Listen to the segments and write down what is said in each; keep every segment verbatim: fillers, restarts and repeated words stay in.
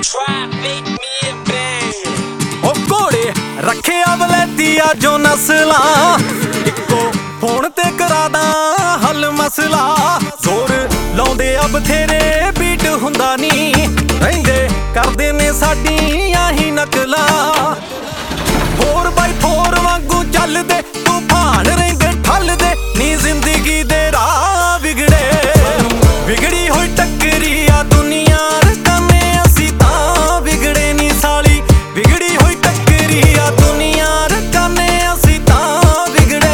ਉਹ ਘੋੜੇ ਰੱਖਿਆ ਵਲੈਤੀਆ ਜੋ ਨਸਲਾਂ, ਇੱਕੋ ਫੋਨ ਤੇ ਕਰਾਦਾ ਹੱਲ ਮਸਲਾ। ਜ਼ੋਰ ਲਾਉਂਦੇ ਆ ਬਥੇਰੇ ਬੀਟ ਹੁੰਦਾ ਨੀ, ਰਹਿੰਦੇ ਕਰਦੇ ਨੇ ਸਾਡੀਆਂ ਹੀ ਨਕਲਾਂ। ਫੋਰ ਬਾਈ ਫੋਰ ਵਾਂਗੂ ਚੱਲਦੇ ਤੂਫਾਨ ਰਹਿੰਦੇ ਠੱਲਦੇ ਨੀ, ਜ਼ਿੰਦਗੀ ਦੇ ਰਾਹ ਵਿਗੜੇ ਵਿਗੜੀ ਹੋਈ ਟੱਕਰੀ ਆ ਦੁਨੀਆ ਰਕਾਨੇ, ਅਸੀਂ ਤਾਂ ਵਿਗੜੇ ਨੀ ਸਾਲੀ ਵਿਗੜੀ ਹੋਈ ਟੱਕਰੀ ਆ ਦੁਨੀਆ ਰਕਾਨੇ, ਅਸੀਂ ਤਾਂ ਵਿਗੜੇ।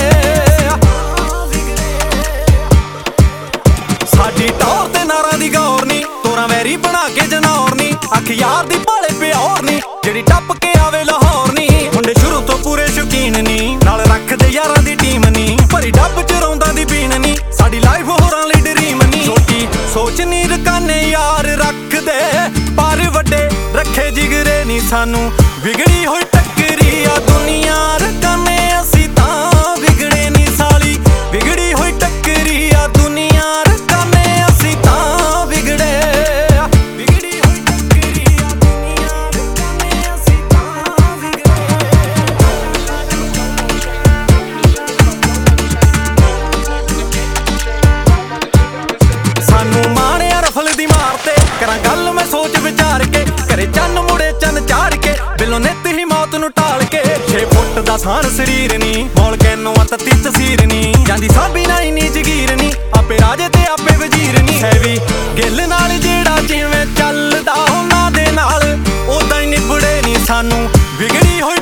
ਸਾਡੀ ਟੌਰ ਤੇ ਨਾਰਾਂ ਦੀ ਗੌਰ ਨੀ, ਤੋਰਾਂ ਵੈਰੀ ਬਣਾ ਕੇ ਜਨੌਰ ਨੀ, ਅੱਖ ਯਾਰ ਦੀ ਭਾਲੇ ਪਿਓਰ ਨੀ, ਜਿਹੜੀ ਟੱਪ ਕੇ ਆਵੇ ਲਾਹੌਰ ਨੀ। ਮੁੰਡੇ ਸ਼ੁਰੂ ਤੋਂ ਪੂਰੇ ਸ਼ੌਕੀਨ ਨੀ, ਨਾਲ ਰੱਖਦੇ ਯਾਰਾਂ ਦੀ ਟੀਮ ਨੀ, ਭਰੀ ਡੱਬ ਚ ਰੌਂਦਾਂ ਦੀ ਬੀਨ ਨੀ, ਸਾਡੀ ਲਾਈਫ ਹੋਰਾਂ ਲਈ ਡਰੀਮ ਨੀ। ਛੋਟੀ ਸੋਚ ਨੀ ਰਕਾਨੇ ਯਾਰ ਰੱਖਦੇ, ਪਰ ਵੱਡੇ ਰੱਖੇ ਜਿਗਰੇ ਨੀ ਸਾਨੂੰ, ਵਿਗੜੀ ਹੋਈ ਟੱਕਰੀ ਆ ਦੁਨੀਆ ਰਕਾਨੇ, ਅਸੀਂ ਤਾਂ ਵਿਗੜੇ ਨੀ ਸਾਲੀ ਵਿਗੜੀ ਹੋਈ ਟੱਕਰੀ ਆ ਦੁਨੀਆ ਰਕਾਨੇ, ਅਸੀਂ ਤਾਂ ਵਿਗੜੇ ਵਿਗੜੀ ਹੋਈ ਟੱਕਰੀ ਆ ਦੁਨੀਆ ਰਕਾਨੇ, ਅਸੀਂ ਤਾਂ ਵਿਗੜੇ। ਸਾਨੂੰ ਮਾਣਿਆ ਰਫਲ ਦੀ ਮਾਰ ਤੇ ਕਰਾਂ ਗੱਲ ਮੈਂ ਸੋਚ ਵਿਚਾਰ ਕੇ, ਘਰੇ ਚੰਨ ਮੁੜੇ ਚੰਨ ਚਾੜ ਕੇ, ਬਿੱਲੋਂ ਨਿੱਤ ਹੀ ਮੌਤ ਨੂੰ ਟਾਲ ਕੇ। ਛੇ ਫੁੱਟ ਦਾ ਸਾਨ ਸਰੀਰ ਨੀ, ਮੌਲ ਕੇ ਨੂੰ ਅਤਤੀ ਤਸੀਰ ਨੀ, ਜਾਂਦੀ ਸਾਂਭੀ ਨਾ ਇੰਨੀ ਜਗੀਰ ਨੀ, ਆਪੇ ਰਾਜੇ ਤੇ ਆਪੇ ਵਜ਼ੀਰ ਨੀ। ਹੈਵੀ ਗਿੱਲ ਨਾਲ ਜਿਹੜਾ ਜਿਵੇਂ ਚੱਲਦਾ ਉਹਨਾਂ ਦੇ ਨਾਲ, ਉਦਾਂ ਹੀ ਨਿਬੜੇ ਨੀ ਸਾਨੂੰ, ਵਿਗੜੀ ਹੋਈ